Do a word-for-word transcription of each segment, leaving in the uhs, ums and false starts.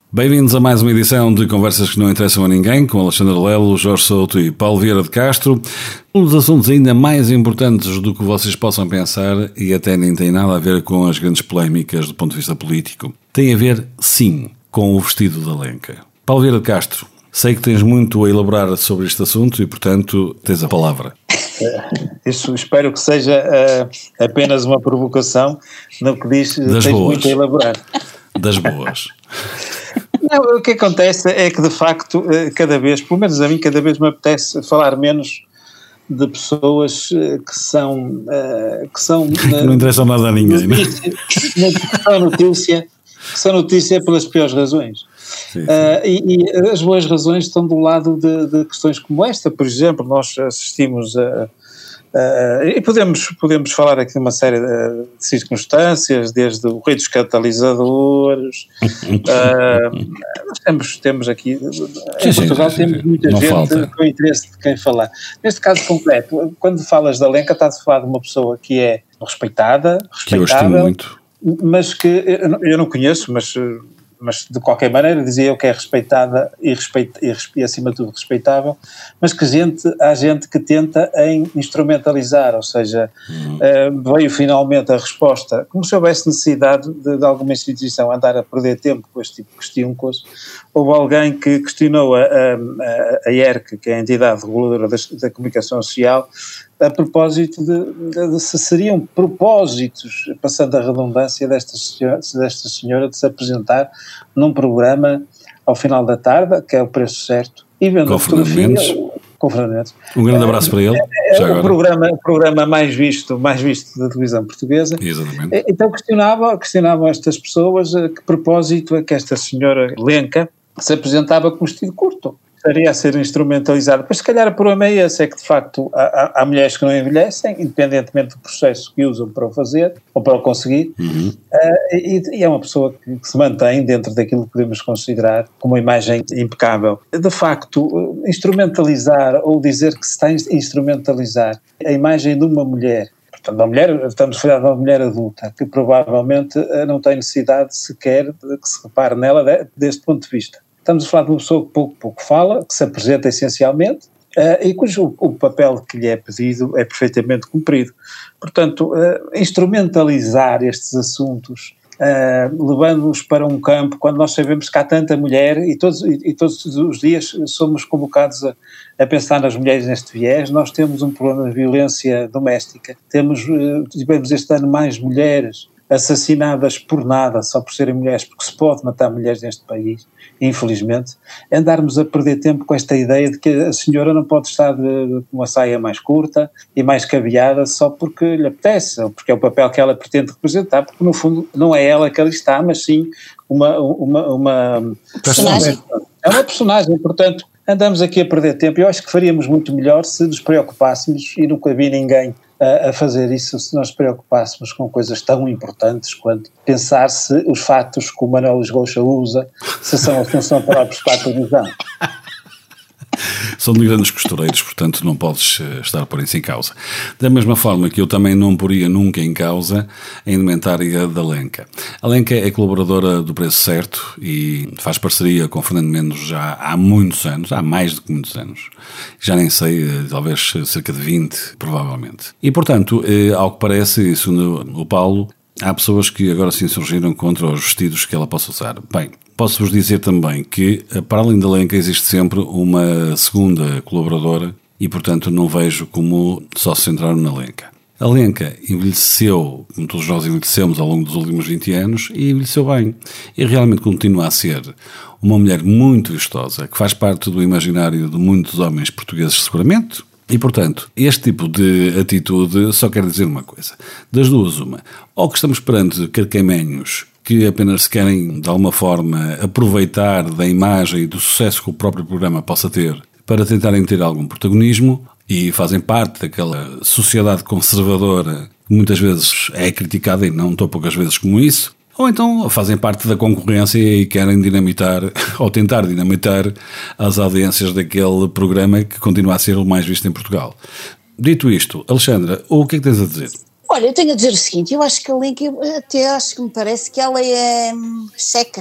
Bem-vindos a mais uma edição de Conversas que não interessam a ninguém, com Alexandre Lelo, Jorge Souto e Paulo Vieira de Castro. Um dos assuntos ainda mais importantes do que vocês possam pensar e até nem tem nada a ver com as grandes polémicas do ponto de vista político. Tem a ver, sim, com o vestido da Lenca. Paulo Vieira de Castro, sei que tens muito a elaborar sobre este assunto e, portanto, tens a palavra. Isso espero que seja uh, apenas uma provocação, no que diz das tens boas. muito a elaborar. Das boas. Não, o que acontece é que, de facto, cada vez, pelo menos a mim, cada vez me apetece falar menos de pessoas que são... que são que não interessam nada a ninguém, notícia, não é? Que são notícia, que são notícia pelas piores razões. Sim, sim. Uh, e, e as boas razões estão do lado de, de questões como esta. Por exemplo, nós assistimos a... Uh, e podemos, podemos falar aqui de uma série de, de circunstâncias, desde o rei dos catalisadores, uh, nós temos, temos aqui, sim, em Portugal sim, sim, temos sim. muita Não gente falta. Com interesse de quem falar. Neste caso concreto, quando falas da Lenca, estás a falar de uma pessoa que é respeitada, que eu estimo muito, mas que eu, eu não conheço, mas... mas de qualquer maneira dizia eu que é respeitada e, respeita, e, e acima de tudo respeitável, mas que gente, há gente que tenta em instrumentalizar, ou seja, uhum. uh, veio finalmente a resposta, como se houvesse necessidade de, de alguma instituição andar a perder tempo com este tipo de questões. Houve alguém que questionou a, a, a I E R C, que é a entidade reguladora da, da comunicação social, a propósito de, de, de se seriam propósitos, passando a redundância desta senhora, desta senhora de se apresentar num programa ao final da tarde, que é o Preço Certo, e vendo com a fotografia, com Fernando Mendes. Um grande abraço para ele. É, é o, programa, o programa mais visto, mais visto da televisão portuguesa. Exatamente. Então questionavam, questionavam estas pessoas a que propósito é que esta senhora Lenca se apresentava com vestido curto. Estaria a ser instrumentalizado. Pois se calhar o problema é esse, é que de facto há, há, há mulheres que não envelhecem, independentemente do processo que usam para o fazer, ou para o conseguir, uhum. uh, e, e é uma pessoa que, que se mantém dentro daquilo que podemos considerar como uma imagem impecável. De facto, instrumentalizar ou dizer que se está a instrumentalizar a imagem de uma mulher, portanto, uma mulher, estamos a falar de uma mulher adulta, que provavelmente não tem necessidade sequer de que se repare nela de, deste ponto de vista. Estamos a falar de uma pessoa que pouco, pouco fala, que se apresenta essencialmente uh, e cujo o papel que lhe é pedido é perfeitamente cumprido. Portanto, uh, instrumentalizar estes assuntos, uh, levando-os para um campo, quando nós sabemos que há tanta mulher e todos, e, e todos os dias somos convocados a, a pensar nas mulheres neste viés, nós temos um problema de violência doméstica, temos, uh, tivemos este ano mais mulheres assassinadas por nada, só por serem mulheres, porque se pode matar mulheres neste país, infelizmente, andarmos a perder tempo com esta ideia de que a senhora não pode estar de, com uma saia mais curta e mais cabeada só porque lhe apetece, ou porque é o papel que ela pretende representar, porque no fundo não é ela que ali está, mas sim uma, uma, uma personagem. É uma personagem, portanto, andamos aqui a perder tempo. Eu acho que faríamos muito melhor se nos preocupássemos, e nunca vi ninguém a fazer isso, se nós preocupássemos com coisas tão importantes quanto pensar se os fatos que o Manuel Esgocha usa, se são ou não são próprios para a televisão. São de grandes costureiros, portanto não podes estar por isso em causa. Da mesma forma que eu também não poria nunca em causa a indumentária da Lenca. A Lenca é colaboradora do Preço Certo e faz parceria com Fernando Mendes já há muitos anos, há mais do que muitos anos. Já nem sei, talvez cerca de vinte, provavelmente. E portanto, ao que parece, segundo o Paulo, há pessoas que agora sim surgiram contra os vestidos que ela possa usar. Bem, posso-vos dizer também que, para além da Lenca, existe sempre uma segunda colaboradora e, portanto, não vejo como só se centraram na Lenca. A Lenca envelheceu, como todos nós envelhecemos ao longo dos últimos vinte anos, e envelheceu bem. E realmente continua a ser uma mulher muito vistosa, que faz parte do imaginário de muitos homens portugueses, seguramente. E, portanto, este tipo de atitude só quer dizer uma coisa. Das duas, uma. Ou que estamos perante carcamanhos que apenas se querem, de alguma forma, aproveitar da imagem e do sucesso que o próprio programa possa ter para tentarem ter algum protagonismo e fazem parte daquela sociedade conservadora que muitas vezes é criticada, e não tão poucas vezes como isso, ou então fazem parte da concorrência e querem dinamitar, ou tentar dinamitar, as audiências daquele programa que continua a ser o mais visto em Portugal. Dito isto, Alexandra, o que é que tens a dizer? Olha, eu tenho a dizer o seguinte, eu acho que a Lenca, até acho que me parece que ela é hum, seca.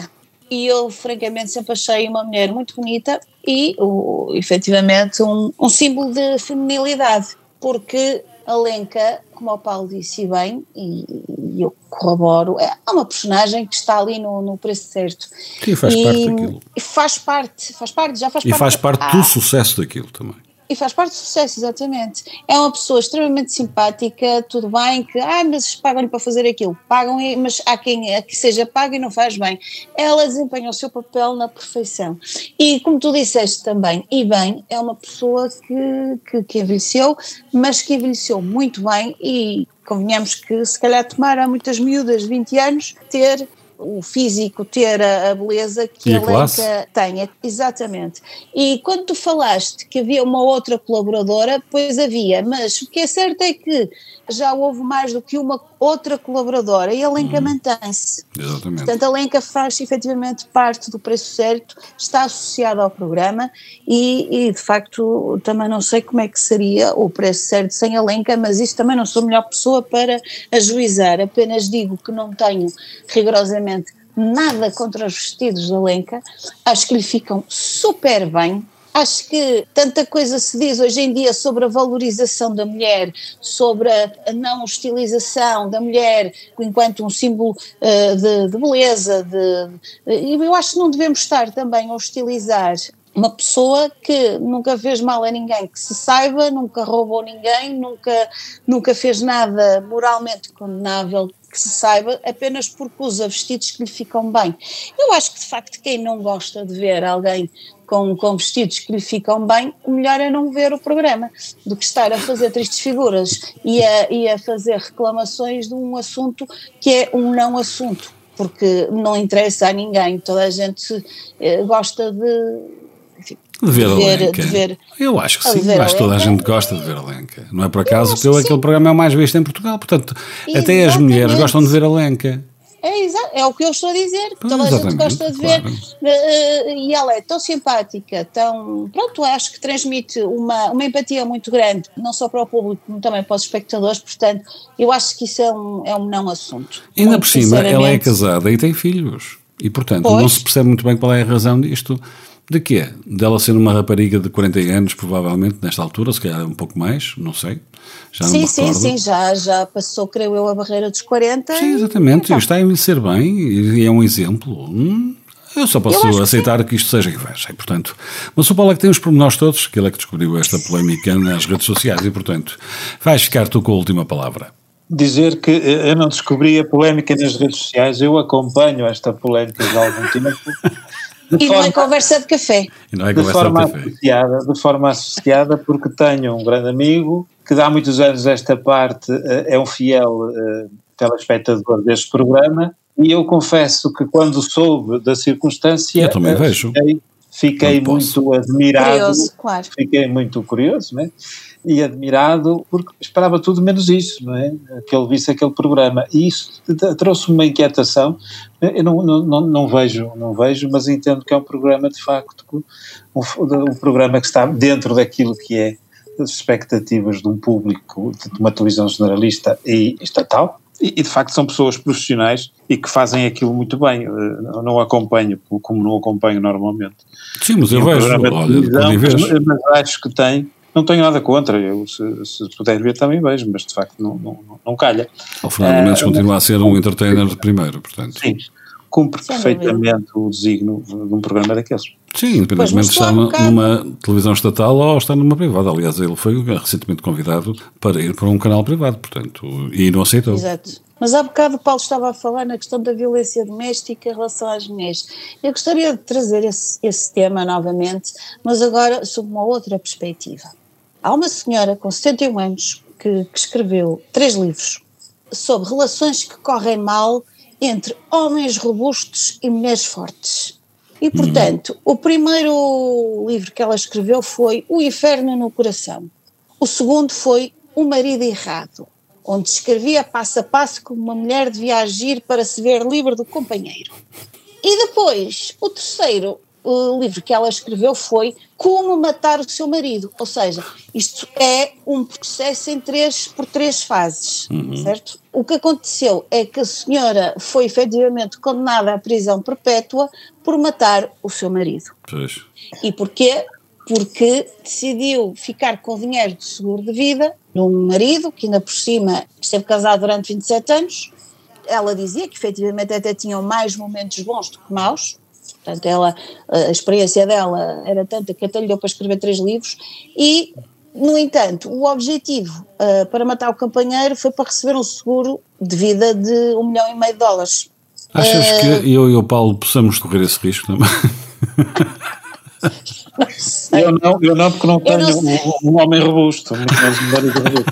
e eu francamente sempre achei uma mulher muito bonita e o, efetivamente um, um símbolo de feminilidade, porque a Lenca, como o Paulo disse bem, e, e eu corroboro, é uma personagem que está ali no, no preço certo. Sim, faz e, parte daquilo. E faz parte, faz parte, já faz e parte. E faz parte ah, do sucesso daquilo também. E faz parte do sucesso, exatamente. É uma pessoa extremamente simpática, tudo bem, que, ah, mas pagam-lhe para fazer aquilo. Pagam, mas há quem é que seja pago e não faz bem. Ela desempenha o seu papel na perfeição. E como tu disseste também, e bem, é uma pessoa que, que, que envelheceu, mas que envelheceu muito bem e convenhamos que se calhar tomara muitas miúdas de vinte anos ter o físico, ter a, a beleza que a Lenca tem, exatamente. E quando tu falaste que havia uma outra colaboradora, pois havia, mas o que é certo é que já houve mais do que uma outra colaboradora e a Lenca hum, mantém-se. Exatamente. Portanto, a Lenca faz efetivamente parte do preço certo, está associada ao programa e, e de facto também não sei como é que seria o preço certo sem a Lenca, mas isso também não sou a melhor pessoa para ajuizar, apenas digo que não tenho rigorosamente nada contra os vestidos da Lenca, acho que lhe ficam super bem. Acho que tanta coisa se diz hoje em dia sobre a valorização da mulher, sobre a não hostilização da mulher enquanto um símbolo uh, de, de beleza, de, e eu acho que não devemos estar também a hostilizar uma pessoa que nunca fez mal a ninguém, que se saiba, nunca roubou ninguém, nunca, nunca fez nada moralmente condenável, que se saiba, apenas porque usa vestidos que lhe ficam bem. Eu acho que de facto quem não gosta de ver alguém com, com vestidos que lhe ficam bem, o melhor é não ver o programa, do que estar a fazer tristes figuras e a, e a fazer reclamações de um assunto que é um não assunto, porque não interessa a ninguém, toda a gente eh, gosta de... Enfim, De ver, de a ver, Lenca. de ver, eu acho que de sim, ver acho que toda a gente gosta de ver a Lenca. Não é por acaso que, que aquele sim. programa é o mais visto em Portugal, portanto, Exatamente. Até as mulheres gostam de ver a Lenca. É, exa- é o que eu estou a dizer, Pois, toda a gente gosta de claro. ver, uh, e ela é tão simpática, tão, pronto, acho que transmite uma, uma empatia muito grande, não só para o público, como também para os espectadores, portanto, eu acho que isso é um, é um não assunto. Ainda muito por cima, ela é casada e tem filhos, e portanto, pois. Não se percebe muito bem qual é a razão disto. De quê? Dela ser uma rapariga de quarenta anos, provavelmente, nesta altura, se calhar um pouco mais, não sei. Já sim, não me sim, recordo. sim, já, já passou, creio eu, a barreira dos quarenta. Sim, exatamente, e, está a envelhecer bem e é um exemplo. Hum, eu só posso eu aceitar que, que isto seja inveja, e portanto. Mas o Paulo é que tem os pormenores todos, que ele é que descobriu esta polémica nas redes sociais, e portanto, vais ficar tu com a última palavra. Dizer que eu não descobri a polémica nas redes sociais, eu acompanho esta polémica de algum tempo. De e forma, não é conversa de café. E não é de, conversa forma de café. Associada, de forma associada, porque tenho um grande amigo que há muitos anos esta parte é um fiel uh, telespectador deste programa, e eu confesso que quando soube da circunstância eu também vejo. fiquei, fiquei muito admirado, curioso, claro. Fiquei muito curioso, não é? E admirado, porque esperava tudo menos isso, não é? Que ele visse aquele programa, e isso trouxe-me uma inquietação. Eu não, não, não vejo, não vejo, mas entendo que é um programa de facto, um, um programa que está dentro daquilo que é as expectativas de um público, de uma televisão generalista e estatal, e, e de facto são pessoas profissionais e que fazem aquilo muito bem. Eu não acompanho como não acompanho normalmente. Sim, mas eu vejo, olha, mas, mas acho que tem. Não tenho nada contra, eu se, se puder ver também vejo, mas de facto não, não, não calha. O Fernando Mendes uh, continua a ser um entertainer de primeiro, portanto. Sim, cumpre Sem perfeitamente dúvida. O designo de um programa daqueles. Sim, independentemente de estar um numa televisão estatal ou estar numa privada. Aliás, ele foi recentemente convidado para ir para um canal privado, portanto, e não aceitou. Exato. Mas há bocado o Paulo estava a falar na questão da violência doméstica em relação às mulheres. Eu gostaria de trazer esse, esse tema novamente, mas agora sob uma outra perspectiva. Há uma senhora com setenta e um anos que, que escreveu três livros sobre relações que correm mal entre homens robustos e mulheres fortes. E, portanto, uhum. o primeiro livro que ela escreveu foi O Inferno no Coração. O segundo foi O Marido Errado, onde descrevia passo a passo como uma mulher devia agir para se ver livre do companheiro. E depois, o terceiro o livro que ela escreveu foi Como Matar o Seu Marido, ou seja, isto é um processo em três, por três fases, uhum. certo? O que aconteceu é que a senhora foi efetivamente condenada à prisão perpétua por matar o seu marido. Pois. E porquê? Porque decidiu ficar com o dinheiro do seguro de vida de um marido que ainda por cima esteve casado durante vinte e sete anos. Ela dizia que efetivamente até tinham mais momentos bons do que maus. Portanto, ela, a experiência dela era tanta que até lhe deu para escrever três livros e, no entanto, o objetivo uh, para matar o companheiro foi para receber um seguro de vida de um milhão e meio de dólares. Achas uh, que eu e o Paulo possamos correr esse risco também? Não eu, não, eu não, porque não tenho não um, um homem robusto, muito mais um marido robusto.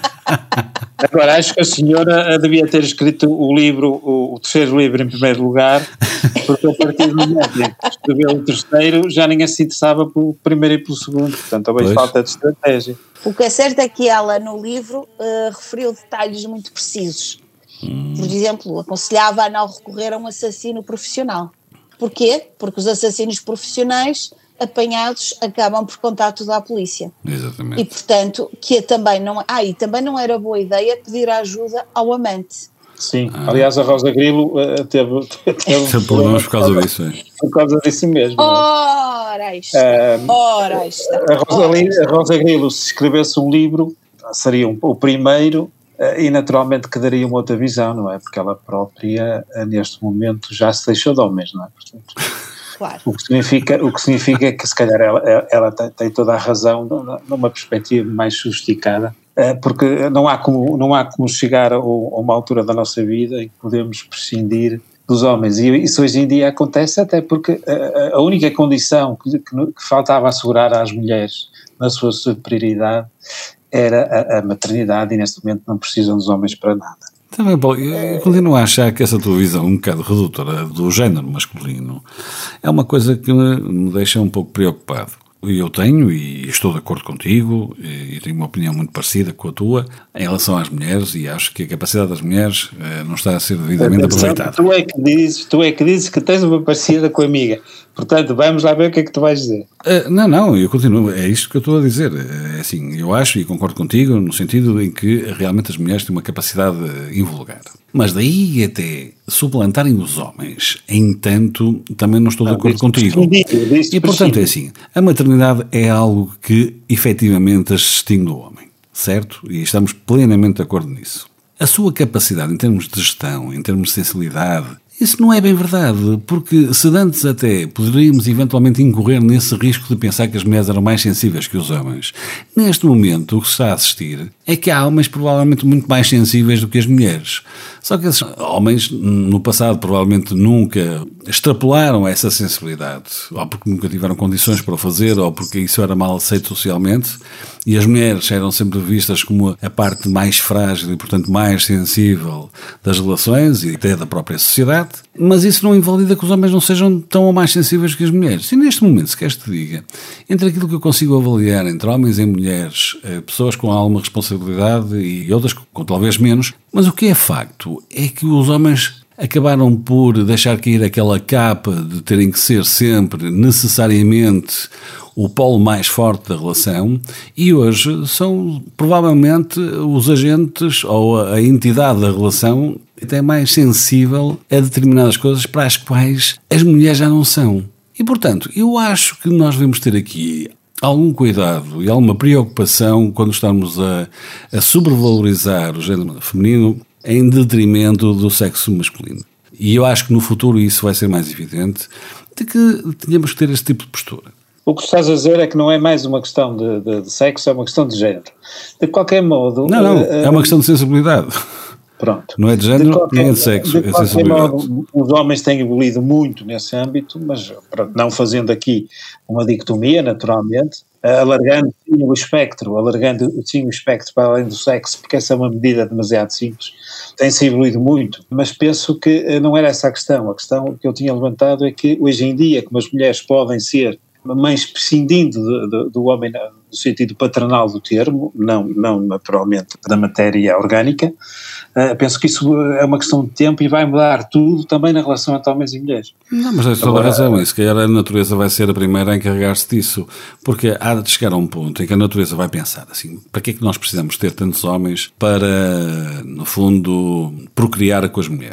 Agora, acho que a senhora devia ter escrito o livro, o, o terceiro livro em primeiro lugar, porque a partir do momento em que escreveu o terceiro, já ninguém se interessava pelo primeiro e pelo segundo, portanto, talvez falta de estratégia. O que é certo é que ela, no livro, uh, referiu detalhes muito precisos. Hum. Por exemplo, aconselhava a não recorrer a um assassino profissional. Porquê? Porque os assassinos profissionais apanhados acabam por contar tudo à polícia. Exatamente. E portanto, que também não, ah, e também não era boa ideia pedir ajuda ao amante. Sim, ah. Aliás a Rosa Grilo uh, teve, teve, teve problemas por causa disso. É. Por causa disso mesmo. Ora, isto, uh, ora, isto. A Rosa, ora, a Rosa Grilo, se escrevesse um livro, seria um, o primeiro uh, e naturalmente que daria uma outra visão, não é? Porque ela própria, uh, neste momento, já se deixou de homens, não é? Portanto, claro. O que significa, o que significa que se calhar ela, ela tem, tem toda a razão numa perspectiva mais sofisticada, porque não há como, não há como chegar a, a uma altura da nossa vida em que podemos prescindir dos homens, e isso hoje em dia acontece até porque a, a única condição que, que, que faltava assegurar às mulheres na sua superioridade era a, a maternidade, e neste momento não precisam dos homens para nada. Também, Paulo, eu continuo a achar que essa tua visão um bocado redutora do género masculino é uma coisa que me deixa um pouco preocupado. Eu tenho, e estou de acordo contigo, e tenho uma opinião muito parecida com a tua, em relação às mulheres, e acho que a capacidade das mulheres não está a ser devidamente aproveitada. Tu é que dizes, tu é que dizes que tens uma parecida com a amiga. Portanto, vamos lá ver o que é que tu vais dizer. Uh, não, não, eu continuo, é isto que eu estou a dizer. É assim, eu acho e concordo contigo no sentido em que realmente as mulheres têm uma capacidade invulgar. Mas daí até suplantarem os homens, entanto, também não estou de acordo contigo. E portanto é assim, a maternidade é algo que efetivamente as distingue do homem, certo? E estamos plenamente de acordo nisso. A sua capacidade em termos de gestão, em termos de sensibilidade, isso não é bem verdade, porque se antes até poderíamos eventualmente incorrer nesse risco de pensar que as mulheres eram mais sensíveis que os homens, neste momento o que se está a assistir é que há homens provavelmente muito mais sensíveis do que as mulheres. Só que esses homens no passado provavelmente nunca extrapolaram essa sensibilidade, ou porque nunca tiveram condições para o fazer, ou porque isso era mal aceito socialmente, e as mulheres eram sempre vistas como a parte mais frágil e portanto mais sensível das relações e até da própria sociedade. Mas isso não invalida que os homens não sejam tão ou mais sensíveis que as mulheres. E neste momento, se queres te diga, entre aquilo que eu consigo avaliar entre homens e mulheres, pessoas com alguma responsabilidade e outras com talvez menos, mas o que é facto é que os homens acabaram por deixar cair aquela capa de terem que ser sempre necessariamente o polo mais forte da relação, e hoje são provavelmente os agentes ou a entidade da relação até mais sensível a determinadas coisas para as quais as mulheres já não são. E portanto, eu acho que nós devemos ter aqui algum cuidado e alguma preocupação quando estamos a, a sobrevalorizar o género feminino em detrimento do sexo masculino. E eu acho que no futuro isso vai ser mais evidente, de que tenhamos que ter este tipo de postura. O que estás a dizer é que não é mais uma questão de, de, de sexo, é uma questão de género. De qualquer modo... Não, não, uh, é uma questão de sensibilidade. Pronto. Não é de género, de qualquer, nem é de sexo, de é de sensibilidade. Modo, os homens têm evoluído muito nesse âmbito, mas pronto, não fazendo aqui uma dicotomia, naturalmente, alargando sim o espectro, alargando sim o espectro para além do sexo, porque essa é uma medida demasiado simples, tem-se evoluído muito, mas penso que não era essa a questão. A questão que eu tinha levantado é que hoje em dia, como as mulheres podem ser mães prescindindo do, do, do homem no sentido paternal do termo, não, não naturalmente da matéria orgânica, uh, penso que isso é uma questão de tempo e vai mudar tudo também na relação entre homens e mulheres. Não, mas tens toda a razão, e se calhar a natureza vai ser a primeira a encarregar-se disso, porque há de chegar a um ponto em que a natureza vai pensar assim, para que é que nós precisamos ter tantos homens para, no fundo, procriar com as mulheres?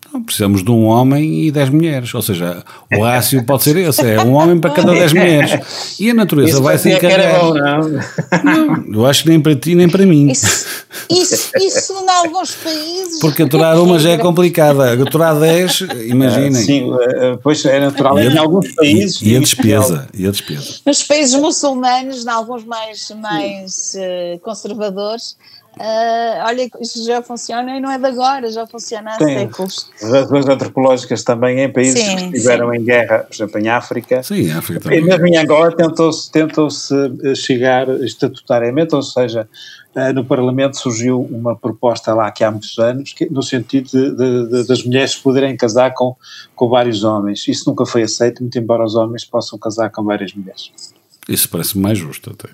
Não, precisamos de um homem e dez mulheres, ou seja, o rácio pode ser esse, é um homem para cada dez mulheres. E a natureza Isso vai se encarregar. Bom, não? Não, eu acho que nem para ti nem para mim. Isso, isso, isso em alguns países. Porque aturar uma já é complicada, aturar dez, imaginem. Sim, pois é natural em alguns países. E a despesa, e a despesa. Nos países muçulmanos, em alguns mais, mais uh, conservadores, Uh, olha, isso já funciona e não é de agora, já funciona há sim. séculos. As razões antropológicas também em países sim, que estiveram sim. em guerra, por exemplo, em África. Sim, em África também. E mesmo em Angola tentou-se, tentou-se chegar estatutariamente, ou seja, uh, no Parlamento surgiu uma proposta lá que há muitos anos, que, no sentido de, de, de, das mulheres poderem casar com, com vários homens. Isso nunca foi aceito, muito embora os homens possam casar com várias mulheres. Isso parece-me mais justo até.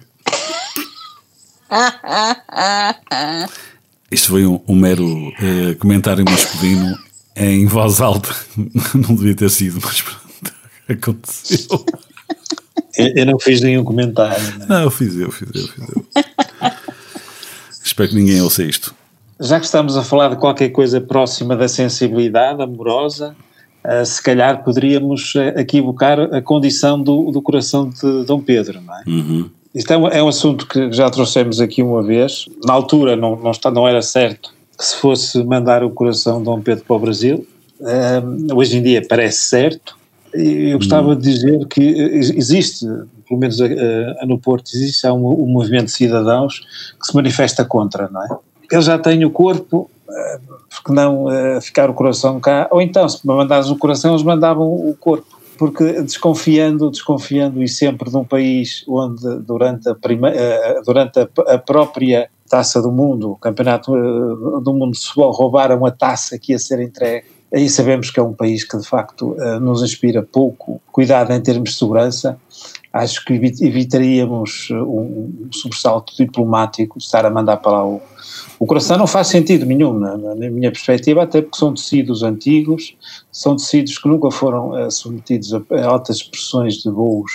Isto foi um, um mero uh, comentário masculino em voz alta. Não devia ter sido, mas pronto, aconteceu. Eu, eu não fiz nenhum comentário. Não, não eu fiz eu, fiz eu, fiz eu. Espero que ninguém ouça isto. Já que estamos a falar de qualquer coisa próxima da sensibilidade amorosa, uh, se calhar poderíamos uh, equivocar a condição do, do coração de Dom Pedro, não é? Uhum. Isto é um, é um assunto que já trouxemos aqui uma vez. Na altura não, não, está, não era certo que se fosse mandar o coração de Dom Pedro para o Brasil. Um, hoje em dia parece certo. E eu gostava de dizer que existe, pelo menos uh, no Porto, existe um, um movimento de cidadãos que se manifesta contra, não é? Ele já tem o corpo, uh, porque não uh, ficar o coração cá? Ou então, se mandares o coração, eles mandavam o corpo. Porque desconfiando, desconfiando e sempre de um país onde durante a, prima, durante a, a própria Taça do Mundo, o Campeonato do Mundo de Futebol, roubaram a taça que ia ser entregue, aí sabemos que é um país que de facto nos inspira pouco cuidado em termos de segurança. Acho que evitaríamos um sobressalto diplomático, estar a mandar para lá o, o coração. Não faz sentido nenhum, na, na minha perspectiva, até porque são tecidos antigos, são tecidos que nunca foram uh, submetidos a, a altas pressões de voos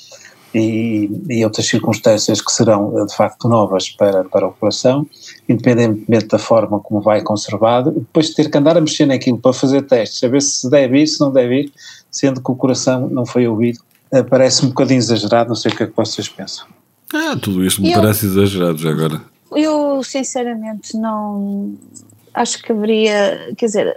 e, e outras circunstâncias que serão uh, de facto novas para, para o coração, independentemente da forma como vai conservado. Depois de ter que andar a mexer naquilo para fazer testes, saber se deve ir, se não deve ir, sendo que o coração não foi ouvido. Parece um bocadinho exagerado, não sei o que é que vocês pensam. Ah, tudo isto me eu, parece exagerado já agora. Eu sinceramente não acho que haveria, quer dizer,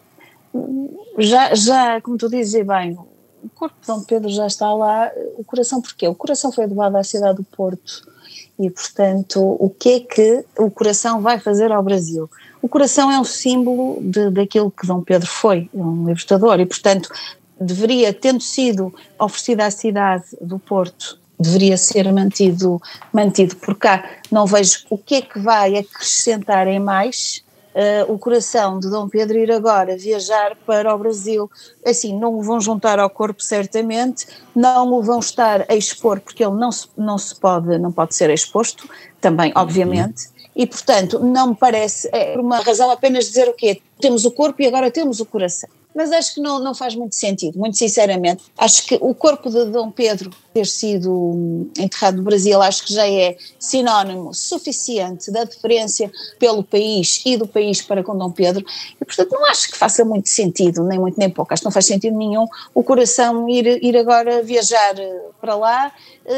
já, já como tu dizes bem, o corpo de Dom Pedro já está lá, o coração porquê? O coração foi doado à cidade do Porto e portanto o que é que o coração vai fazer ao Brasil? O coração é um símbolo de, daquilo que Dom Pedro foi, é um libertador e portanto deveria, tendo sido oferecida à cidade do Porto, deveria ser mantido, mantido por cá. Não vejo o que é que vai acrescentar em mais uh, o coração de Dom Pedro ir agora viajar para o Brasil. Assim, não o vão juntar ao corpo certamente, não o vão estar a expor, porque ele não se, não se pode, não pode ser exposto, também, obviamente, e portanto não me parece, é por uma razão apenas dizer o quê? Temos o corpo e agora temos o coração. Mas acho que não, não faz muito sentido, muito sinceramente. Acho que o corpo de Dom Pedro ter sido enterrado no Brasil, acho que já é sinónimo suficiente da deferência pelo país e do país para com Dom Pedro, e portanto não acho que faça muito sentido, nem muito nem pouco, acho que não faz sentido nenhum o coração ir, ir agora viajar para lá,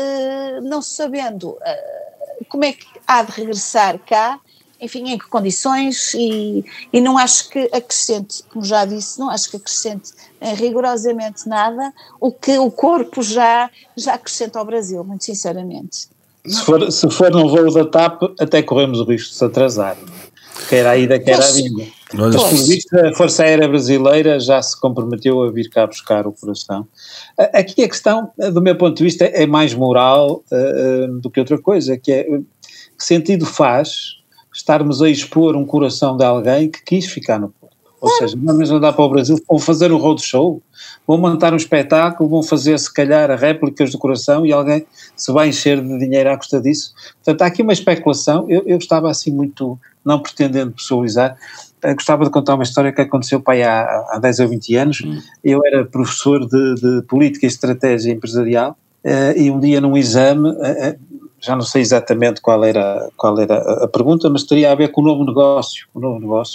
eh, não sabendo eh, como é que há de regressar cá, enfim, em que condições, e, e não acho que acrescente, como já disse, não acho que acrescente eh, rigorosamente nada o que o corpo já, já acrescenta ao Brasil, muito sinceramente. Se for, se for no voo da TAP, até corremos o risco de se atrasar, quer a ida, quer a vinda. Mas, pelo visto, a Força Aérea Brasileira já se comprometeu a vir cá buscar o coração. Aqui a questão, do meu ponto de vista, é mais moral uh, do que outra coisa, que é, que sentido faz estarmos a expor um coração de alguém que quis ficar no Porto. Ou seja, vamos andar para o Brasil, vão fazer um roadshow, vão montar um espetáculo, vão fazer se calhar réplicas do coração e alguém se vai encher de dinheiro à custa disso. Portanto, há aqui uma especulação. Eu, eu estava assim muito, não pretendendo pessoalizar, eu gostava de contar uma história que aconteceu para aí há, há dez ou vinte anos. Hum. Eu era professor de, de política e estratégia empresarial uh, e um dia num exame, uh, já não sei exatamente qual era, qual era a pergunta, mas teria a ver com o novo negócio, o novo negócio.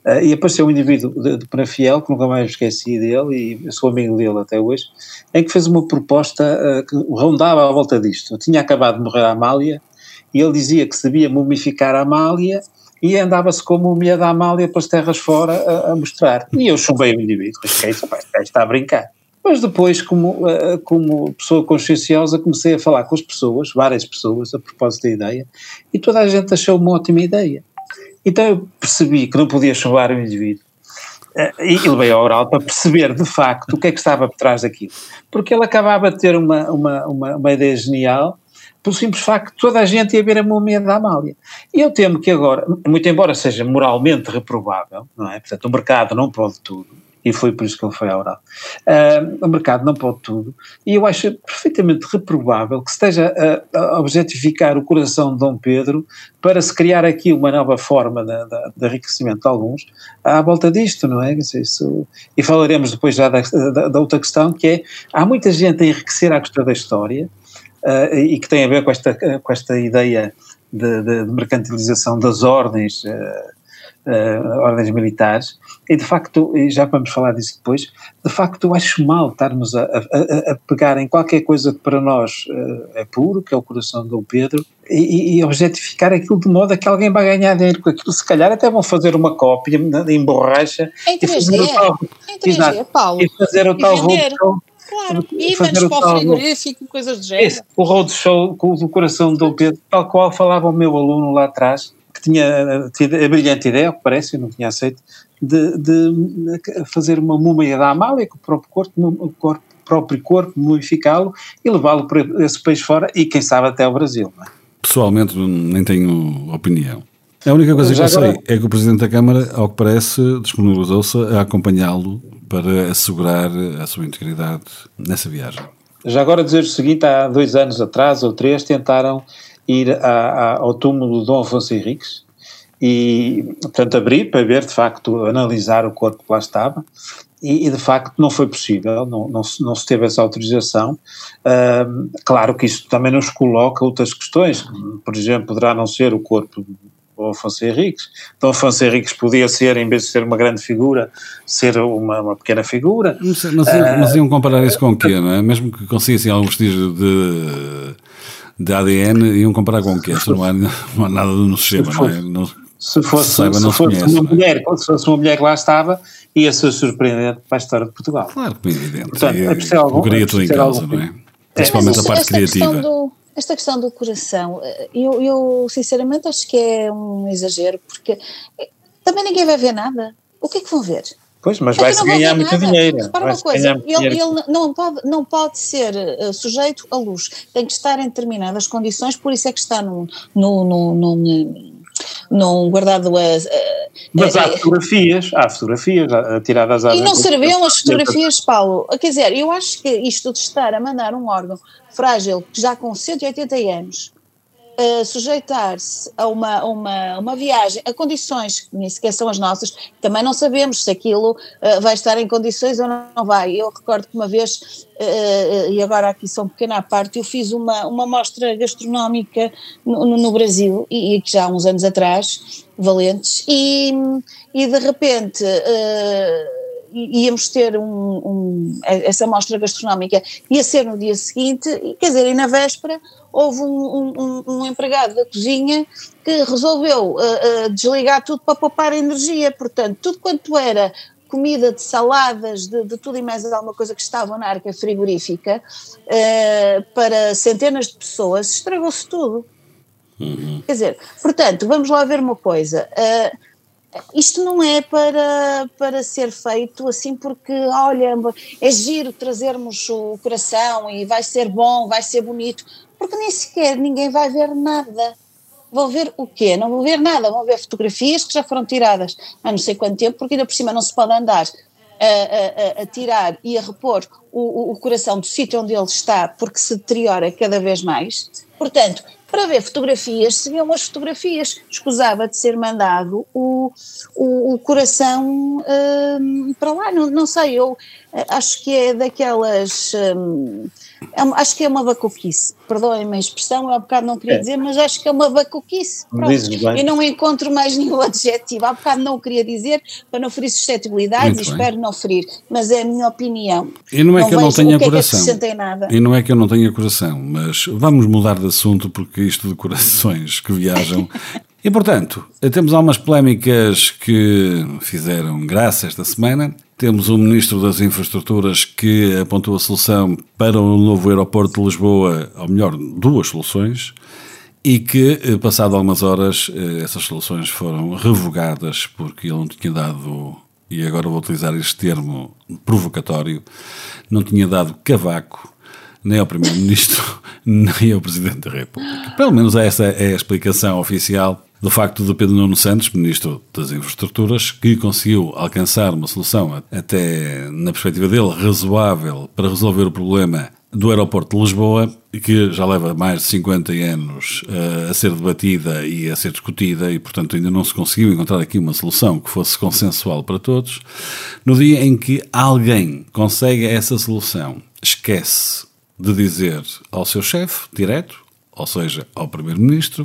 Uh, e apareceu um indivíduo de, de Penafiel, que nunca mais me esqueci dele, e sou amigo dele até hoje, em que fez uma proposta uh, que rondava à volta disto. Eu tinha acabado de morrer a Amália, e ele dizia que sabia mumificar a Amália, e andava-se com a múmia da Amália pelas terras fora a, a mostrar. E eu chumbei o indivíduo, que é isso, rapaz, está a brincar. Mas depois, como, uh, como pessoa conscienciosa, comecei a falar com as pessoas, várias pessoas, a propósito da ideia, e toda a gente achou uma ótima ideia. Então eu percebi que não podia chumbar o indivíduo uh, e levei ao oral para perceber de facto o que é que estava por trás daquilo. Porque ele acabava de ter uma, uma, uma, uma ideia genial, pelo simples facto de toda a gente ia ver a múmia da Amália. E eu temo que agora, muito embora seja moralmente reprovável, não é? Portanto, o mercado não pode tudo, e foi por isso que ele foi ao oral. Uh, o mercado não pode tudo, e eu acho perfeitamente reprovável que se esteja a, a objetificar o coração de Dom Pedro para se criar aqui uma nova forma de, de, de enriquecimento de alguns à volta disto, não é? Isso, e falaremos depois já da, da, da outra questão, que é, há muita gente a enriquecer à custa da história, uh, e que tem a ver com esta, com esta ideia de, de, de mercantilização das ordens, uh, Uh, ordens militares, e de facto, e já vamos falar disso depois, de facto eu acho mal estarmos a, a, a pegar em qualquer coisa que para nós uh, é puro, que é o coração de Dom Pedro, e, e objetificar aquilo de modo a que alguém vai ganhar dinheiro com aquilo. Se calhar até vão fazer uma cópia em borracha em e fazer o tal, em três D, exato, Paulo, e fazer o tal roadshow. Claro, e ímãs para o frigorífico, coisas do género. Esse, o roadshow do coração de Dom Pedro, tal qual falava o meu aluno lá atrás, que tinha tido a brilhante ideia, que parece, eu não tinha aceito, de, de fazer uma múmia da Amália com o próprio corpo, o corpo, próprio corpo, mumificá-lo e levá-lo para esse país fora e quem sabe até ao Brasil. Não é? Pessoalmente nem tenho opinião. A única coisa que eu sei é que o Presidente da Câmara, ao que parece, disponibilizou-se a acompanhá-lo para assegurar a sua integridade nessa viagem. Já agora dizer o seguinte, há dois anos atrás ou três tentaram ir a, a, ao túmulo de Dom Afonso Henriques e, portanto, abrir para ver, de facto, analisar o corpo que lá estava e, e de facto, não foi possível, não, não, se, não se teve essa autorização. Uh, claro que isto também nos coloca outras questões, por exemplo, poderá não ser o corpo de Dom Afonso Henriques. Dom Afonso Henriques podia ser, em vez de ser uma grande figura, ser uma, uma pequena figura. Mas, mas, uh, mas iam comparar isso com o quê, não é? Mesmo que conseguissem algum vestígio de... de A D N, iam comparar com o quê? Não há, não há nada no sistema, não é? Não, se fosse, se saiba, se não fosse se conhece, uma não é? mulher, se fosse uma mulher que lá estava, ia ser surpreendente para a história de Portugal. Claro que é evidente. Portanto, é, é preciso algum, colocaria tudo em causa, não é? Principalmente é, a parte esta criativa. Questão do, esta questão do coração, eu, eu sinceramente acho que é um exagero, porque também ninguém vai ver nada. O que é que vão ver? Pois, mas vai-se ganhar muito dinheiro. Repara uma coisa, ele, ele não, pode, não pode ser uh, sujeito à luz, tem que estar em determinadas condições, por isso é que está num, num, num, num, num guardado a... a mas a, há fotografias, há fotografias tiradas à... E não serviam as fotografias, Paulo. Quer dizer, eu acho que isto de estar a mandar um órgão frágil, já com cento e oitenta anos, Uh, sujeitar-se a uma, a uma, uma viagem a condições que nem sequer são as nossas, também não sabemos se aquilo uh, vai estar em condições ou não vai. Eu recordo que uma vez, uh, e agora aqui só um pequeno à parte, eu fiz uma, uma mostra gastronómica no, no, no Brasil, e, e já há uns anos atrás, valentes, e, e de repente... Uh, íamos ter um, um, essa mostra gastronómica, ia ser no dia seguinte, e, quer dizer, e na véspera houve um, um, um empregado da cozinha que resolveu uh, uh, desligar tudo para poupar energia, portanto, tudo quanto era comida de saladas, de, de tudo e mais alguma coisa que estava na arca frigorífica, uh, para centenas de pessoas, estragou-se tudo. Uhum. Quer dizer, portanto, vamos lá ver uma coisa... Uh, isto não é para, para ser feito assim porque, olha, é giro trazermos o coração e vai ser bom, vai ser bonito, porque nem sequer ninguém vai ver nada. Vão ver o quê? Não vão ver nada, vão ver fotografias que já foram tiradas há não sei quanto tempo, porque ainda por cima não se pode andar a, a, a tirar e a repor o, o, o coração do sítio onde ele está, porque se deteriora cada vez mais. Portanto, para ver fotografias, seriam as fotografias. Escusava de ser mandado o, o, o coração hum, para lá, não, não sei, eu, acho que é daquelas, hum, é, acho que é uma bacoquice, perdoem-me a expressão, eu há bocado não queria é. dizer, mas acho que é uma bacoquice, e não encontro mais nenhum adjetivo, há bocado não queria dizer, para não ferir suscetibilidades, e espero não ferir, mas é a minha opinião. E não é não que eu não tenha coração, é que nada. e não é que eu não tenha coração, mas vamos mudar de assunto, porque isto de corações que viajam... E, portanto, temos algumas polémicas que fizeram graça esta semana. Temos o Ministro das Infraestruturas que apontou a solução para o novo aeroporto de Lisboa, ou melhor, duas soluções, e que, passado algumas horas, essas soluções foram revogadas porque ele não tinha dado, e agora vou utilizar este termo provocatório, não tinha dado cavaco nem ao Primeiro-Ministro, nem ao Presidente da República. Pelo menos essa é a explicação oficial do facto de Pedro Nuno Santos, Ministro das Infraestruturas, que conseguiu alcançar uma solução até, na perspectiva dele, razoável para resolver o problema do aeroporto de Lisboa, que já leva mais de cinquenta anos uh, a ser debatida e a ser discutida e, portanto, ainda não se conseguiu encontrar aqui uma solução que fosse consensual para todos. No dia em que alguém consegue essa solução, esquece de dizer ao seu chefe direto, ou seja, ao Primeiro-Ministro,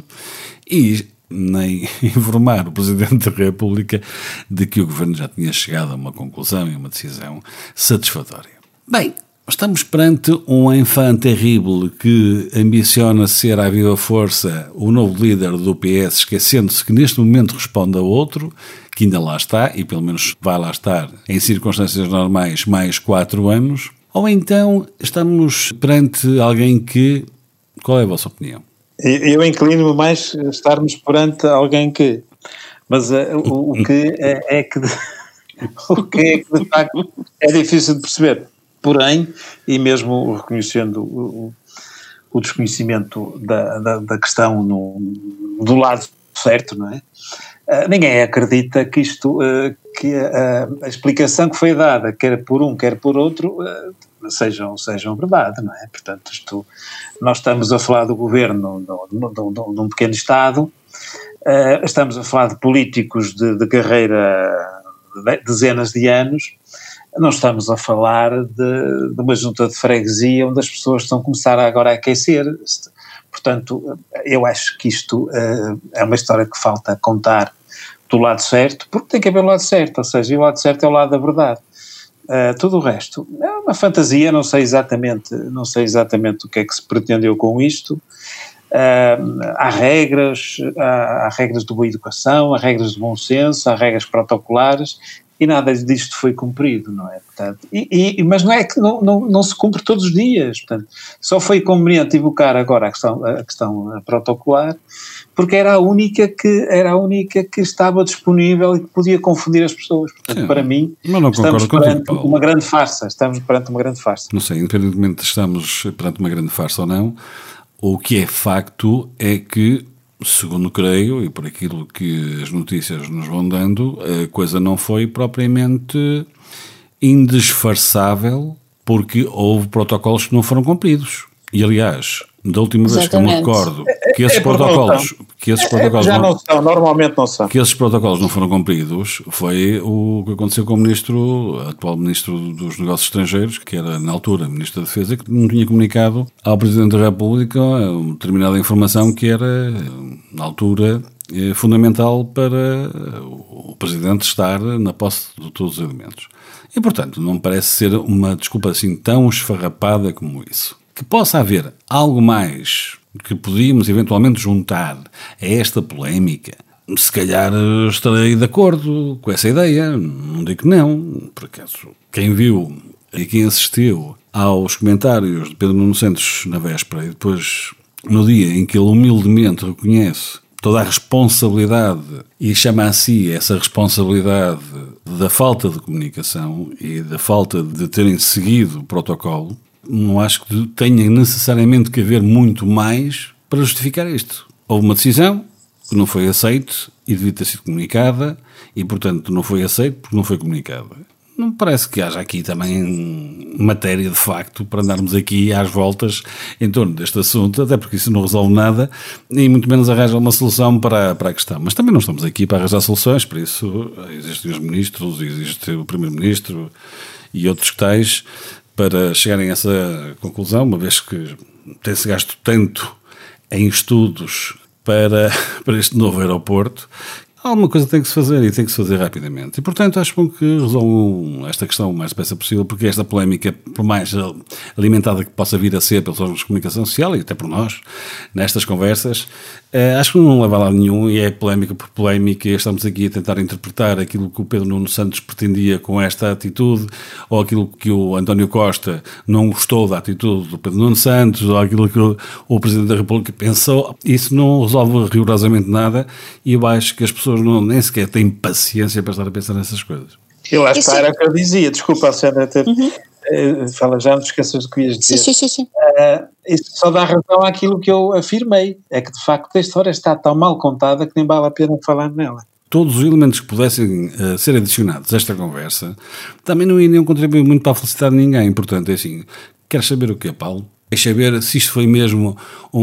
e nem informar o Presidente da República de que o Governo já tinha chegado a uma conclusão e uma decisão satisfatória. Bem, estamos perante um enfant terrível que ambiciona ser à viva força o novo líder do P S, esquecendo-se que neste momento responde a outro, que ainda lá está, e pelo menos vai lá estar em circunstâncias normais mais quatro anos, ou então estamos perante alguém que... Qual é a vossa opinião? Eu inclino-me mais a estarmos perante alguém que, mas uh, o, o que é, é que de, o que é que de facto é difícil de perceber, porém, e mesmo reconhecendo o, o desconhecimento da, da, da questão no, do lado certo, não é? Uh, ninguém acredita que isto, uh, que a, a explicação que foi dada, quer por um, quer por outro, uh, sejam, sejam verdade, não é? Portanto, isto, nós estamos a falar do governo de um pequeno Estado, uh, estamos a falar de políticos de, de carreira de dezenas de anos, não estamos a falar de, de uma junta de freguesia onde as pessoas estão a começar agora a aquecer. Portanto, eu acho que isto uh, é uma história que falta contar do lado certo, porque tem que haver o lado certo, ou seja, e o lado certo é o lado da verdade. Uh, tudo o resto é uma fantasia, não sei exatamente, não sei exatamente o que é que se pretendeu com isto. Uh, há regras, há, há regras de boa educação, há regras de bom senso, há regras protocolares, e nada disto foi cumprido, não é? Portanto, e, e, mas não é que não, não, não se cumpre todos os dias, portanto, só foi conveniente evocar agora a questão, a questão protocolar, porque era a única que, era a única que estava disponível e que podia confundir as pessoas. Portanto, sim, para mim, não estamos perante contigo, uma grande farsa, estamos perante uma grande farsa. Não sei, independentemente de estamos perante uma grande farsa ou não, o que é facto é que, segundo creio, e por aquilo que as notícias nos vão dando, a coisa não foi propriamente indisfarçável, porque houve protocolos que não foram cumpridos. E, aliás, da última vez Exatamente. que eu me recordo que esses é, é protocolos, que esses protocolos é, já não, não são, normalmente não são. Que esses protocolos não foram cumpridos, foi o que aconteceu com o ministro, atual ministro dos Negócios Estrangeiros, que era na altura ministro da Defesa, que não tinha comunicado ao Presidente da República uma determinada informação que era, na altura, fundamental para o Presidente estar na posse de todos os elementos. E, portanto, não parece ser uma desculpa assim tão esfarrapada como isso. Que possa haver algo mais que podíamos eventualmente juntar a esta polémica, se calhar estarei de acordo com essa ideia, não digo que não, por acaso quem viu e quem assistiu aos comentários de Pedro Nuno Santos na véspera e depois no dia em que ele humildemente reconhece toda a responsabilidade e chama a si essa responsabilidade da falta de comunicação e da falta de terem seguido o protocolo, não acho que tenha necessariamente que haver muito mais para justificar isto. Houve uma decisão que não foi aceita e devia ter sido comunicada e, portanto, não foi aceita porque não foi comunicada. Não me parece que haja aqui também matéria de facto para andarmos aqui às voltas em torno deste assunto, até porque isso não resolve nada e muito menos arranja uma solução para, para a questão. Mas também não estamos aqui para arranjar soluções, por isso existem os ministros, existe o Primeiro-Ministro e outros tais para chegarem a essa conclusão, uma vez que tem-se gasto tanto em estudos para, para este novo aeroporto. Alguma coisa tem que se fazer e tem que se fazer rapidamente. E, portanto, acho bom que resolvam esta questão o mais depressa possível, porque esta polémica, por mais alimentada que possa vir a ser pelos órgãos de comunicação social e até por nós, nestas conversas, acho que não leva a lado nenhum e é polémica por polémica. Estamos aqui a tentar interpretar aquilo que o Pedro Nuno Santos pretendia com esta atitude, ou aquilo que o António Costa não gostou da atitude do Pedro Nuno Santos, ou aquilo que o, o Presidente da República pensou. Isso não resolve rigorosamente nada e eu acho que as pessoas não, nem sequer têm paciência para estar a pensar nessas coisas. Eu lá está, era o que eu dizia, desculpa, Alexandra, ter, uhum. uh, fala já, não te esqueças do que ias dizer. Sim, sim, sim. Uh, isso só dá razão àquilo que eu afirmei, é que de facto a história está tão mal contada que nem vale a pena falar nela. Todos os elementos que pudessem uh, ser adicionados a esta conversa também não iriam contribuir muito para a felicidade de ninguém. Portanto, é assim, queres saber o que é, Paulo? Queres saber se isto foi mesmo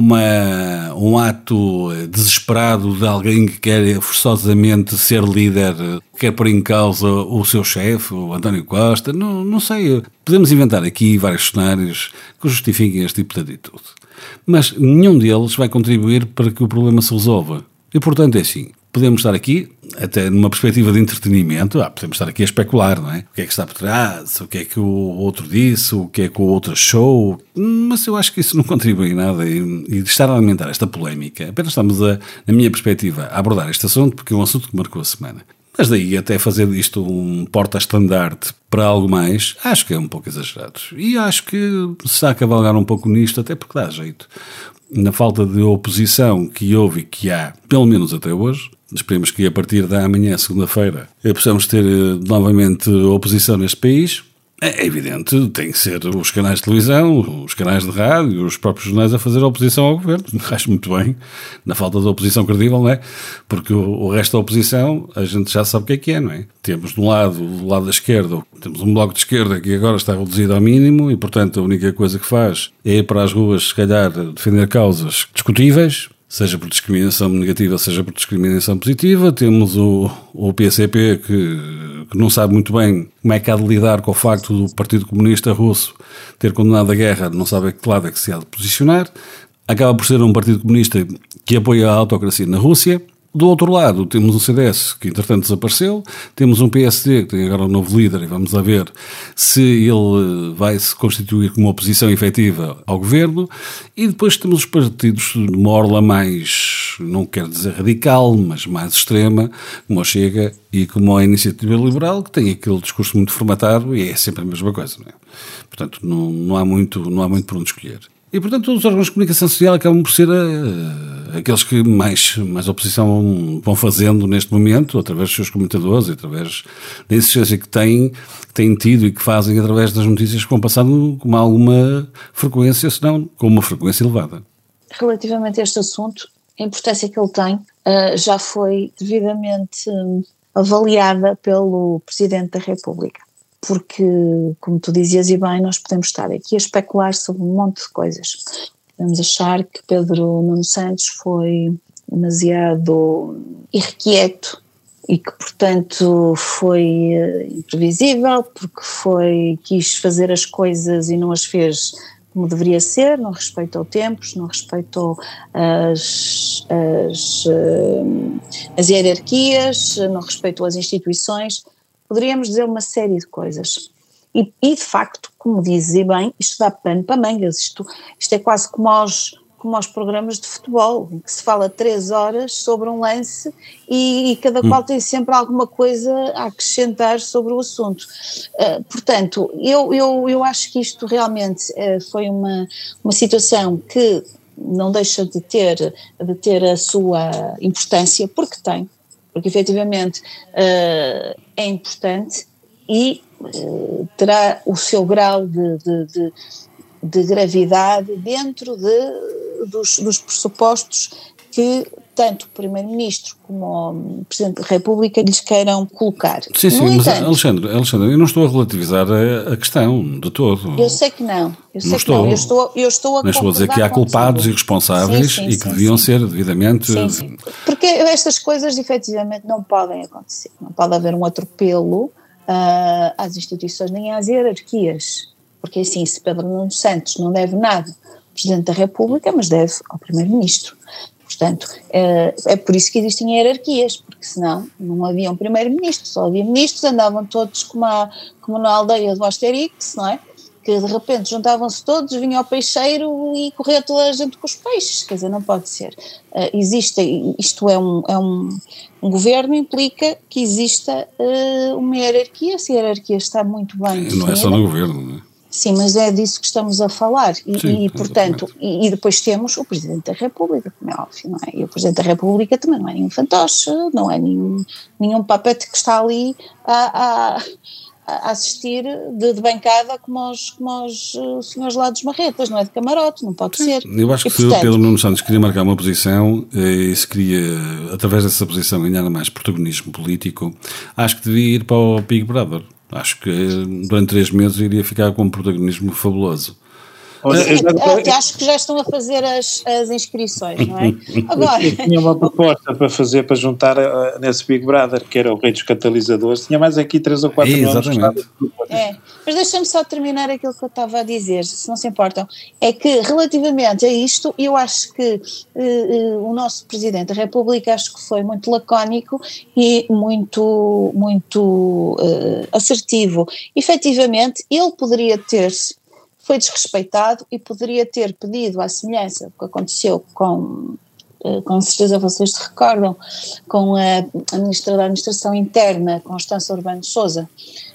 uma, um ato desesperado de alguém que quer forçosamente ser líder, quer pôr em causa o seu chefe, o António Costa? Não, não sei. Podemos inventar aqui vários cenários que justifiquem este tipo de atitude. Mas nenhum deles vai contribuir para que o problema se resolva. E, portanto, é assim. Podemos estar aqui, até numa perspectiva de entretenimento, ah, podemos estar aqui a especular, não é? O que é que está por trás, o que é que o outro disse, o que é que o outro achou, mas eu acho que isso não contribui em nada e, e de estar a alimentar esta polémica. Apenas estamos, a, na minha perspectiva, a abordar este assunto porque é um assunto que marcou a semana. Mas daí até fazer disto um porta-estandarte para algo mais, acho que é um pouco exagerado. E acho que se está a cavalgar um pouco nisto, até porque dá jeito. Na falta de oposição que houve e que há, pelo menos até hoje, esperemos que a partir da amanhã, segunda-feira, possamos ter novamente oposição neste país. É evidente, tem que ser os canais de televisão, os canais de rádio, os próprios jornais a fazer oposição ao governo. Acho muito bem, na falta de oposição credível, não é? Porque o, o resto da oposição, a gente já sabe o que é que é, não é? Temos de um lado, do lado da esquerda, temos um bloco de esquerda que agora está reduzido ao mínimo e, portanto, a única coisa que faz é ir para as ruas, se calhar, defender causas discutíveis, seja por discriminação negativa, seja por discriminação positiva. Temos o, o P C P que, que não sabe muito bem como é que há de lidar com o facto do Partido Comunista Russo ter condenado a guerra, não sabe a que lado é que se há de posicionar. Acaba por ser um Partido Comunista que apoia a autocracia na Rússia. Do outro lado, temos um C D S que, entretanto, desapareceu. Temos um P S D que tem agora um novo líder e vamos lá ver se ele vai se constituir como oposição efetiva ao governo. E depois temos os partidos de uma orla mais, não quero dizer radical, mas mais extrema, como a Chega e como a Iniciativa Liberal, que tem aquele discurso muito formatado e é sempre a mesma coisa, não é? Portanto, não, não há muito, não há muito por onde escolher. E, portanto, os órgãos de comunicação social acabam por ser uh, aqueles que mais, mais oposição vão fazendo neste momento, através dos seus comentadores e através da insistência que têm, que têm tido e que fazem através das notícias que vão passando com alguma frequência, se não com uma frequência elevada. Relativamente a este assunto, a importância que ele tem uh, já foi devidamente um, avaliada pelo Presidente da República. Porque, como tu dizias e bem, nós podemos estar aqui a especular sobre um monte de coisas. Podemos achar que Pedro Nuno Santos foi demasiado irrequieto e que, portanto, foi imprevisível, porque foi, quis fazer as coisas e não as fez como deveria ser, não respeitou tempos, não respeitou as, as, as hierarquias, não respeitou as instituições. Poderíamos dizer uma série de coisas. E, e de facto, como dizes bem, isto dá pano para mangas. Isto, isto é quase como aos, como aos programas de futebol, em que se fala três horas sobre um lance e, e cada hum. qual tem sempre alguma coisa a acrescentar sobre o assunto. Uh, portanto, eu, eu, eu acho que isto realmente uh, foi uma, uma situação que não deixa de ter, de ter a sua importância, porque tem. Porque efetivamente uh, é importante e uh, terá o seu grau de, de, de, de gravidade dentro de, dos, dos pressupostos que tanto o Primeiro-Ministro como o Presidente da República lhes queiram colocar. Sim, sim, no mas entanto, Alexandre, Alexandre, eu não estou a relativizar a, a questão de todo. Eu sei que não, eu sei não que estou. não, eu estou, eu estou a Mas estou a dizer que há culpados contigo. E responsáveis sim, sim, e que sim, deviam sim. ser devidamente... Sim, sim. Porque estas coisas efetivamente não podem acontecer, não pode haver um atropelo uh, às instituições nem às hierarquias, porque assim, se Pedro Nuno Santos não deve nada ao Presidente da República, mas deve ao Primeiro-Ministro. Portanto, é, é por isso que existem hierarquias, porque senão não havia um primeiro-ministro, só havia ministros, andavam todos como, a, como na aldeia do Asterix, não é? Que de repente juntavam-se todos, vinha ao peixeiro e corria toda a gente com os peixes, quer dizer, não pode ser. Uh, existe, isto é um, é um, um governo, implica que exista uh, uma hierarquia, se a hierarquia está muito bem definida. Não é só no governo, não é? Sim, mas é disso que estamos a falar e, Sim, e portanto, e, e depois temos o Presidente da República, como é óbvio, não é? E o Presidente da República também não é nenhum fantoche, não é nenhum, nenhum papete que está ali a, a, a assistir de, de bancada como os, como os uh, senhores lá dos marretas, não é de camarote, não pode ser. Eu acho que e, se portanto, o Pedro Nuno Santos queria marcar uma posição e se queria, através dessa posição, ganhar mais protagonismo político, acho que devia ir para o Big Brother. Acho que durante três meses iria ficar com um protagonismo fabuloso. Sim, até acho que já estão a fazer as, as inscrições, não é? Agora, eu tinha uma proposta para fazer, para juntar uh, nesse Big Brother, que era o rei dos catalisadores, tinha mais aqui três ou quatro é, exatamente. É, mas deixa-me só terminar aquilo que eu estava a dizer, se não se importam, é que relativamente a isto, eu acho que uh, uh, o nosso Presidente da República acho que foi muito lacónico e muito, muito uh, assertivo. Efetivamente, ele poderia ter-se foi desrespeitado e poderia ter pedido, à semelhança do que aconteceu com, com certeza vocês se recordam, com a Ministra da Administração Interna, Constança Urbano de Sousa,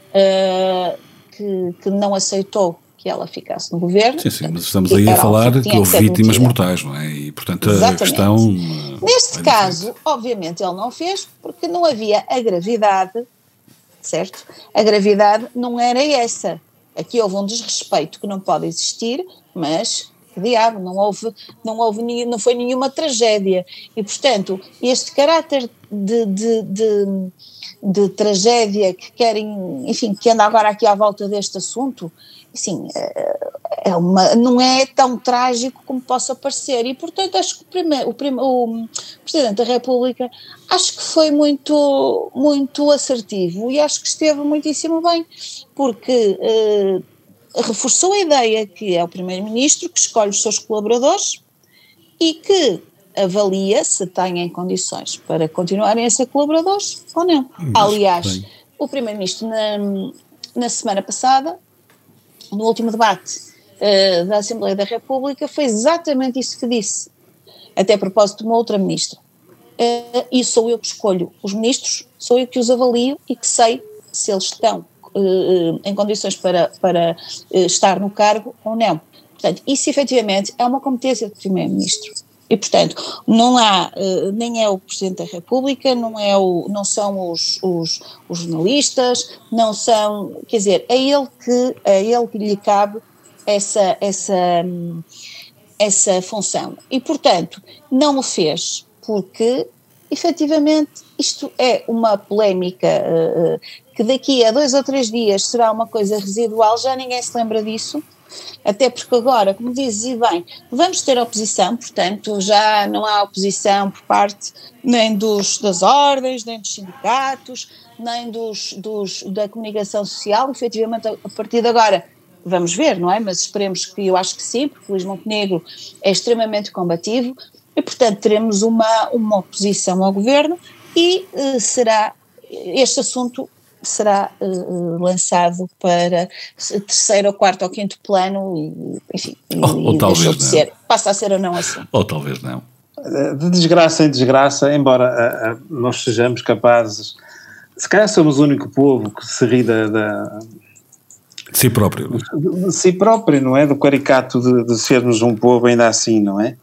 uh, que, que não aceitou que ela ficasse no governo. Sim, sim, mas estamos aí a falar que, que houve vítimas mortais, não é? E, portanto, Exatamente. a questão... Neste é caso, obviamente, ele não fez porque não havia a gravidade, certo? A gravidade não era essa. Aqui houve um desrespeito que não pode existir, mas, que diabo, não houve, não houve, não foi nenhuma tragédia. E, portanto, este caráter de, de, de, de tragédia que querem, enfim, que anda agora aqui à volta deste assunto, assim, é uma, não é tão trágico como possa parecer. E, portanto, acho que o, primeiro, o, primeiro, o Presidente da República acho que foi muito, muito assertivo e acho que esteve muitíssimo bem, porque eh, reforçou a ideia que é o Primeiro-Ministro que escolhe os seus colaboradores e que avalia se têm em condições para continuarem a ser colaboradores ou não. Mas, Aliás, bem. o Primeiro-Ministro na, na semana passada, no último debate uh, da Assembleia da República, foi exatamente isso que disse, até a propósito de uma outra ministra. Uh, e sou eu que escolho os ministros, sou eu que os avalio e que sei se eles estão uh, em condições para, para uh, estar no cargo ou não. Portanto, isso efetivamente é uma competência do Primeiro-Ministro. E, portanto, não há, uh, nem é o Presidente da República, não, é o, não são os, os, os jornalistas, não são, quer dizer, é ele que, é ele que lhe cabe essa, essa, essa função. E, portanto, não o fez porque, efetivamente, isto é uma polémica uh, que daqui a dois ou três dias será uma coisa residual, já ninguém se lembra disso. Até porque agora, como dizes e bem, vamos ter oposição, portanto já não há oposição por parte nem dos, das ordens, nem dos sindicatos, nem dos, dos, da comunicação social, efetivamente a, a partir de agora vamos ver, não é? Mas esperemos que, eu acho que sim, porque o Luís Montenegro é extremamente combativo e portanto teremos uma, uma oposição ao governo e uh, será este assunto será uh, lançado para terceiro ou quarto ou quinto plano e, enfim, ou, e, ou e talvez deixou de não. ser, passa a ser ou não assim. Ou talvez não. De desgraça em desgraça, embora uh, uh, nós sejamos capazes, se calhar somos o único povo que se ri da... da de si próprio. De, de si próprio, não é? Do caricato de, de sermos um povo ainda assim, não é?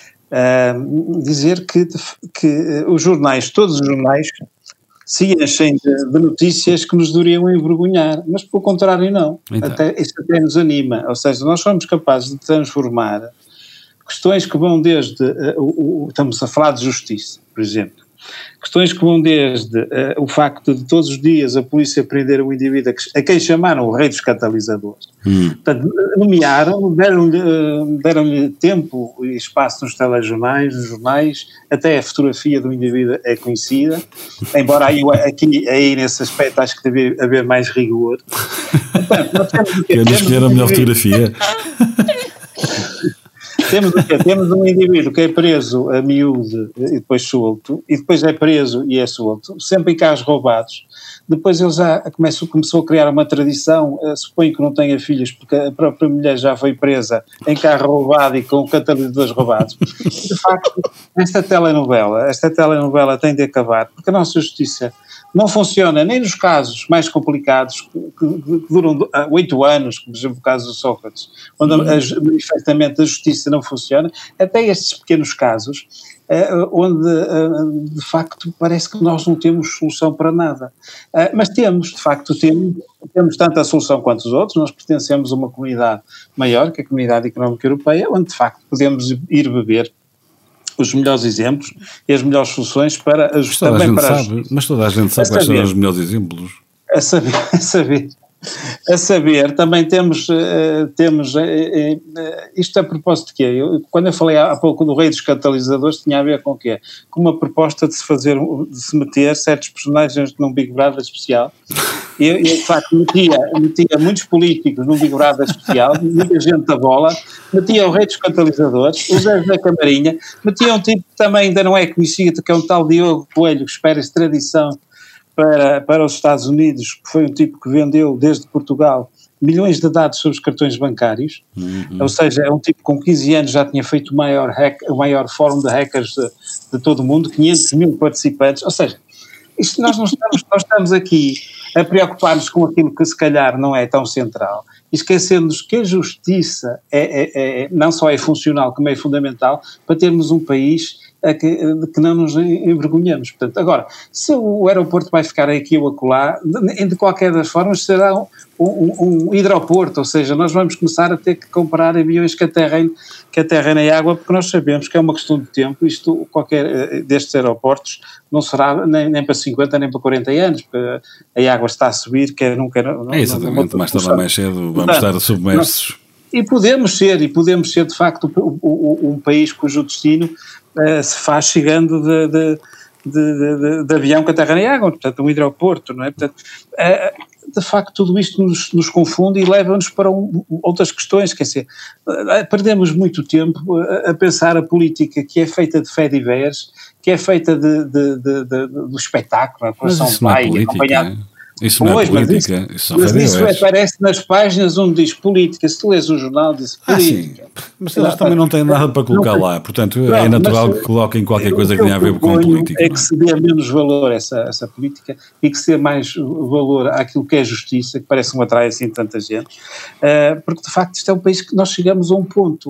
Uh, dizer que, que os jornais, todos os jornais... se enchem de, de notícias que nos deveriam envergonhar, mas pelo contrário não, então. até, isso até nos anima, ou seja, nós somos capazes de transformar questões que vão desde, uh, o, o, estamos a falar de justiça, por exemplo, Questões que vão desde uh, o facto de todos os dias a polícia prender um indivíduo a, que, a quem chamaram o rei dos catalisadores. Hum. Portanto, nomearam, deram-lhe, uh, deram-lhe tempo e espaço nos telejornais, nos jornais, até a fotografia do indivíduo é conhecida, embora aí, aqui, aí nesse aspecto acho que deve haver mais rigor. Portanto, nós temos, Queremos escolher a melhor fotografia. Temos, temos um indivíduo que é preso a miúdo e depois solto, e depois é preso e é solto, sempre em carros roubados. Depois ele já começou, começou a criar uma tradição, uh, suponho que não tenha filhos, porque a própria mulher já foi presa em carro roubado e com catalisadores roubados. De facto, esta telenovela, esta telenovela tem de acabar, porque a nossa justiça não funciona nem nos casos mais complicados, que, que, que duram oito anos, como por exemplo o caso do Sócrates, onde a, a, manifestamente a justiça não funciona, até estes pequenos casos, Uh, onde uh, de facto parece que nós não temos solução para nada, uh, mas temos, de facto temos, temos tanto a solução quanto os outros. Nós pertencemos a uma comunidade maior, que é a Comunidade Económica Europeia, onde de facto podemos ir beber os melhores exemplos e as melhores soluções para ajustar também para sabe, a, mas toda a gente sabe quais são os melhores exemplos. A saber, a saber A saber, também temos, uh, temos uh, uh, isto a propósito de quê? Eu, quando eu falei há pouco do rei dos catalisadores, tinha a ver com o quê? Com uma proposta de se fazer, de se meter certos personagens num Big Brother especial. E eu, de facto, metia, metia muitos políticos num Big Brother especial, muita gente da bola, metia o rei dos catalisadores, o Zé da Camarinha, metia um tipo que também ainda não é conhecido, que é um tal Diogo Coelho, que espera extradição Para, para os Estados Unidos, que foi um tipo que vendeu desde Portugal milhões de dados sobre os cartões bancários, uhum. Ou seja, é um tipo que com quinze anos já tinha feito o maior, hack, o maior fórum de hackers de, de todo o mundo, quinhentos mil participantes, ou seja, isto nós não estamos, nós estamos aqui a preocupar-nos com aquilo que se calhar não é tão central, esquecendo-nos que a justiça é, é, é, não só é funcional como é fundamental para termos um país a que, que não nos envergonhamos. Portanto, agora, se o aeroporto vai ficar aqui ou acolá, de, de qualquer das formas será um, um, um hidroporto, ou seja, nós vamos começar a ter que comprar aviões que aterrem, que aterrem na água, porque nós sabemos que é uma questão de tempo, isto, qualquer destes aeroportos não será nem, nem para cinquenta nem para quarenta anos, porque a água está a subir, quer não quer... Não, é exatamente, não, mais tarde ou mais cedo vamos estar submersos. E podemos ser, e podemos ser de facto um, um, um país cujo destino uh, se faz chegando de, de, de, de, de avião que aterra na água, portanto um hidroporto, não é? Portanto, uh, de facto tudo isto nos, nos confunde e leva-nos para um, outras questões, quer dizer, uh, perdemos muito tempo a, a pensar a política que é feita de fé de ideias, que é feita de, de, de, de, do espetáculo, a coração de pai, acompanhado... Isso não pois, é política, mas isso, mas isso aparece nas páginas onde diz política. Se tu lês o jornal, diz política. Ah, sim. Mas eles também não têm nada para colocar lá, portanto não, é natural que coloquem qualquer coisa que tenha a ver com política. É que se dê menos valor a essa, essa política e que se dê mais valor àquilo que é justiça, que parece que me atrai assim tanta gente, uh, porque de facto isto é um país que nós chegamos a um ponto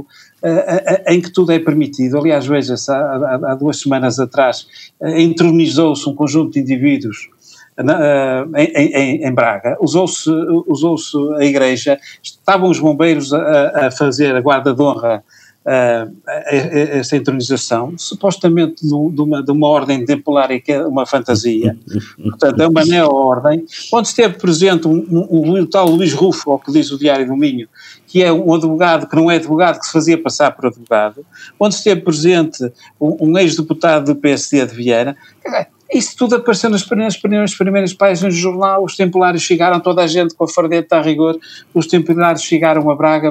uh, em que tudo é permitido. Aliás, veja-se, há, há, há duas semanas atrás uh, entronizou-se um conjunto de indivíduos Na, em, em, em Braga, usou-se, usou-se a igreja, estavam os bombeiros a, a fazer a guarda de honra a, a, a essa entronização, supostamente de uma, de uma ordem temporária que é uma fantasia, portanto é uma neo-ordem, onde esteve presente um, um, um tal Luís Rufo, ao que diz o Diário do Minho, que é um advogado que não é advogado, que se fazia passar por advogado, onde esteve presente um, um ex-deputado do P S D de Vieira. Isso tudo apareceu nas primeiras, primeiras, primeiras páginas do jornal. Os templários chegaram, toda a gente com a fardeta a rigor, os templários chegaram a Braga,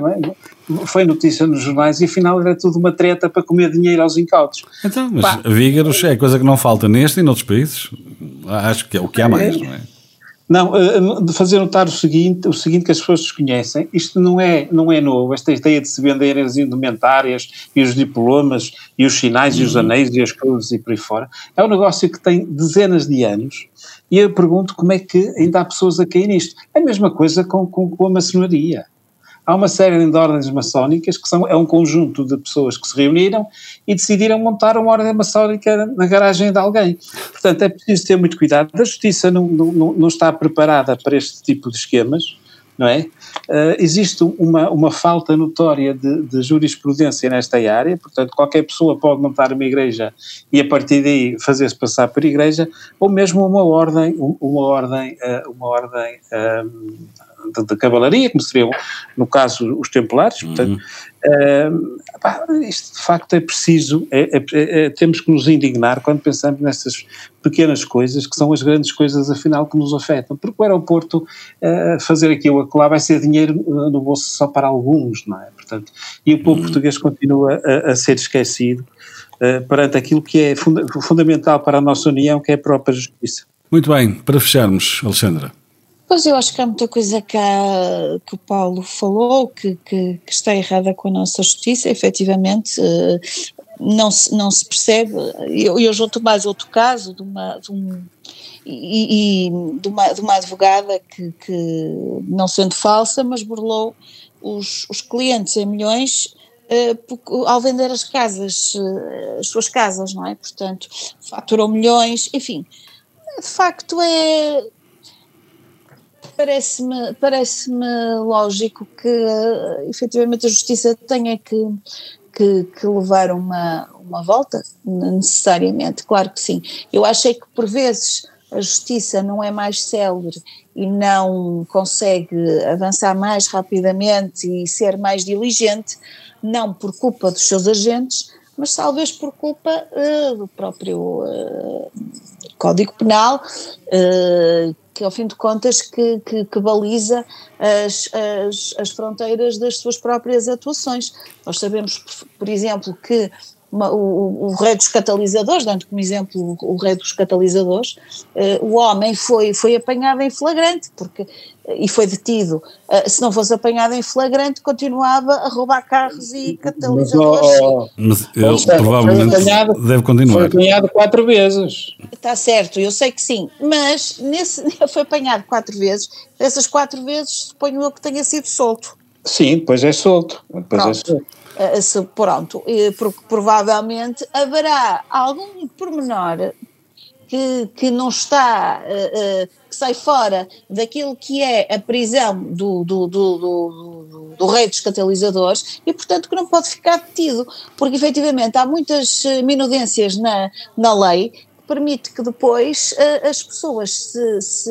foi notícia nos jornais e afinal era tudo uma treta para comer dinheiro aos incautos. Então, mas Pá. vígaros é coisa que não falta neste e noutros países, acho que é o que há mais, não é? Não, de fazer notar o seguinte, o seguinte que as pessoas desconhecem, isto não é, não é novo, esta ideia de se venderem as indumentárias e os diplomas e os sinais uhum. e os anéis e as cruzes e por aí fora, é um negócio que tem dezenas de anos e eu pergunto como é que ainda há pessoas a cair nisto. É a mesma coisa com, com, com a maçonaria. Há uma série de ordens maçónicas que são, é um conjunto de pessoas que se reuniram e decidiram montar uma ordem maçónica na garagem de alguém. Portanto, é preciso ter muito cuidado. A justiça não, não, não está preparada para este tipo de esquemas, não é? Uh, existe uma, uma falta notória de, de jurisprudência nesta área, portanto qualquer pessoa pode montar uma igreja e a partir daí fazer-se passar por igreja, ou mesmo uma ordem, uma ordem, uh, uma ordem um, de, de cavalaria, como seriam no caso os templários, portanto, uhum. uh, pá, isto de facto é preciso, é, é, é, temos que nos indignar quando pensamos nessas pequenas coisas que são as grandes coisas afinal que nos afetam, porque o aeroporto uh, fazer aquilo ou lá vai ser dinheiro uh, no bolso só para alguns, não é? Portanto, e o povo uhum. português continua a, a ser esquecido uh, perante aquilo que é funda- fundamental para a nossa união, que é a própria justiça. Muito bem, para fecharmos, Alexandra. Pois eu acho que há muita coisa que, há, que o Paulo falou que, que, que está errada com a nossa justiça, efetivamente uh, não, se, não se percebe. Eu, eu junto mais outro caso de uma, de um, e, e, de uma, de uma advogada que, que, não sendo falsa, mas burlou os, os clientes em milhões uh, porque, ao vender as casas, uh, as suas casas, não é? Portanto, faturou milhões, enfim, de facto é... Parece-me, parece-me lógico que uh, efetivamente a justiça tenha que, que, que levar uma, uma volta, necessariamente, claro que sim. Eu achei que por vezes a justiça não é mais célere e não consegue avançar mais rapidamente e ser mais diligente, não por culpa dos seus agentes, mas talvez por culpa uh, do próprio uh, Código Penal, uh, que ao fim de contas que, que, que baliza as, as, as fronteiras das suas próprias atuações. Nós sabemos, por, por exemplo, que uma, o, o rei dos catalisadores, dando como exemplo o, o rei dos catalisadores, uh, o homem foi, foi apanhado em flagrante, porque, e foi detido. Uh, se não fosse apanhado em flagrante, continuava a roubar carros e catalisadores. Mas, oh, oh, Mas ele está, provavelmente apanhado, deve continuar. Foi apanhado quatro vezes. Está certo, eu sei que sim, mas nesse, foi apanhado quatro vezes, dessas quatro vezes suponho eu que tenha sido solto. Sim, depois é solto. Depois pronto, é solto. Uh, se, pronto, porque provavelmente haverá algum pormenor que, que não está, uh, uh, que sai fora daquilo que é a prisão do, do, do, do, do, do rei dos catalisadores e portanto que não pode ficar detido, porque efetivamente há muitas minudências na, na lei permite que depois uh, as pessoas se, se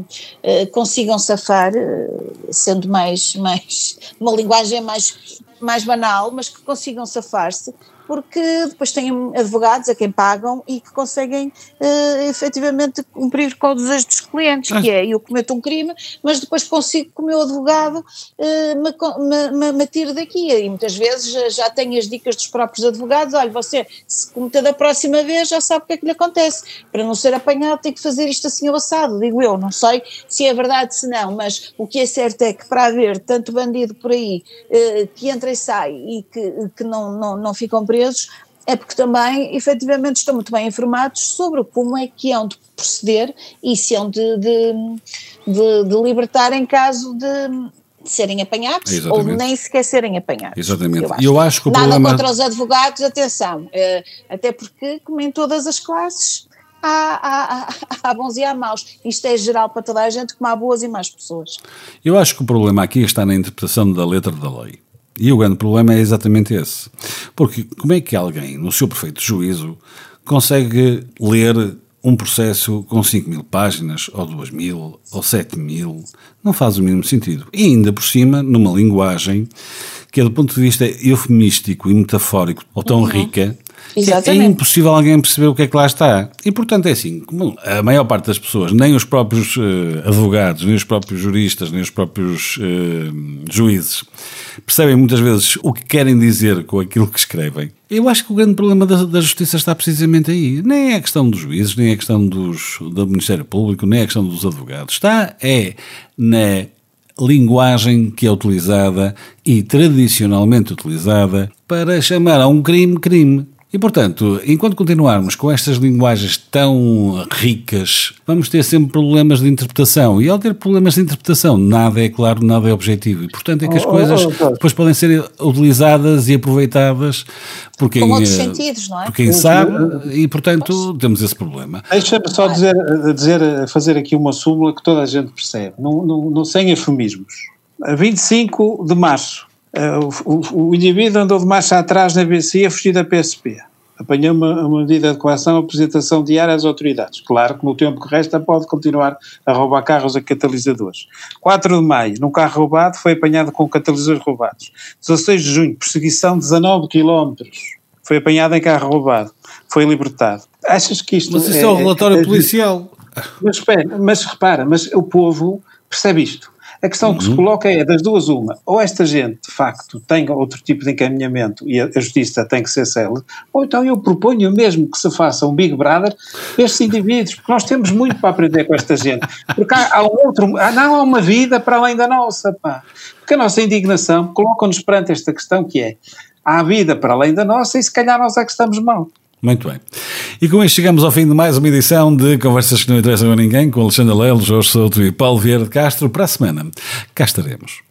uh, consigam safar, uh, sendo mais, mais uma linguagem mais, mais banal, mas que consigam safar-se, porque depois têm advogados a quem pagam e que conseguem uh, efetivamente cumprir com o desejo dos clientes, que é, eu cometo um crime, mas depois consigo que o meu advogado uh, me, me, me tire daqui, e muitas vezes já, já tenho as dicas dos próprios advogados, olha, você se cometer da próxima vez já sabe o que é que lhe acontece, para não ser apanhado tem que fazer isto assim ao assado, digo eu, não sei se é verdade se não, mas o que é certo é que para haver tanto bandido por aí uh, que entra e sai e que, que não, não, não ficam presos, é porque também, efetivamente, estão muito bem informados sobre como é que hão de proceder e se hão de, de, de, de libertar em caso de, de serem apanhados. Exatamente. Ou nem sequer serem apanhados. Exatamente. Eu acho, eu acho que o Nada problema... contra os advogados, atenção, até porque, como em todas as classes, há, há, há bons e há maus. Isto é geral para toda a gente, como há boas e más pessoas. Eu acho que o problema aqui está na interpretação da letra da lei. E o grande problema é exatamente esse. Porque como é que alguém, no seu perfeito juízo, consegue ler um processo com cinco mil páginas, ou duas mil, ou sete mil? Não faz o mínimo sentido. E ainda por cima, numa linguagem que é do ponto de vista eufemístico e metafórico, ou tão uhum. rica, Exatamente. É impossível alguém perceber o que é que lá está. E, portanto, é assim, como a maior parte das pessoas, nem os próprios uh, advogados, nem os próprios juristas, nem os próprios uh, juízes, percebem muitas vezes o que querem dizer com aquilo que escrevem. Eu acho que o grande problema da, da justiça está precisamente aí. Nem é a questão dos juízes, nem é a questão dos, do Ministério Público, nem é a questão dos advogados. Está é na linguagem que é utilizada e tradicionalmente utilizada para chamar a um crime, crime. E, portanto, enquanto continuarmos com estas linguagens tão ricas, vamos ter sempre problemas de interpretação. E ao ter problemas de interpretação, nada é claro, nada é objetivo. E, portanto, é que as oh, coisas oh, oh, depois podem ser utilizadas e aproveitadas por quem, com outros sentidos, não é? por quem sabe, e, portanto, temos esse problema. Deixa-me só dizer, dizer, fazer aqui uma súmula que toda a gente percebe, não, não, não, sem eufemismos. A vinte e cinco de março, O, o, o indivíduo andou de marcha atrás na B C I a fugir da P S P. Apanhou uma, uma medida de coação, apresentação diária às autoridades. Claro que no tempo que resta pode continuar a roubar carros a catalisadores. quatro de maio, num carro roubado, foi apanhado com catalisadores roubados. dezasseis de junho, perseguição dezanove quilómetros. Foi apanhado em carro roubado. Foi libertado. Achas que isto... Mas isso é, é o relatório é, policial. Mas espera, mas repara, mas o povo percebe isto. A questão uhum. que se coloca é das duas uma, ou esta gente de facto tem outro tipo de encaminhamento e a, a justiça tem que ser célere, ou então eu proponho mesmo que se faça um Big Brother destes indivíduos, porque nós temos muito para aprender com esta gente, porque há, há um outro, há, não há uma vida para além da nossa, pá, porque a nossa indignação coloca-nos perante esta questão que é, há vida para além da nossa e se calhar nós é que estamos mal. Muito bem. E com isto chegamos ao fim de mais uma edição de Conversas que não interessam a ninguém, com Alexandre Lelo, Jorge Souto e Paulo Vieira de Castro. Para a semana, cá estaremos.